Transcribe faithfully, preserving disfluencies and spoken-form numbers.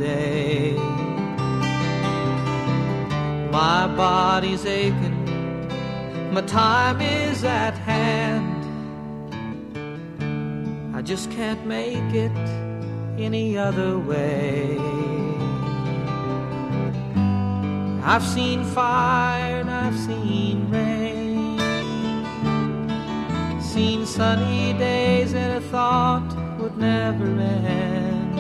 day. My body's aching, my time is at hand. I just can't make it any other way. I've seen fire and I've seen rain, seen sunny days that I thought would never end.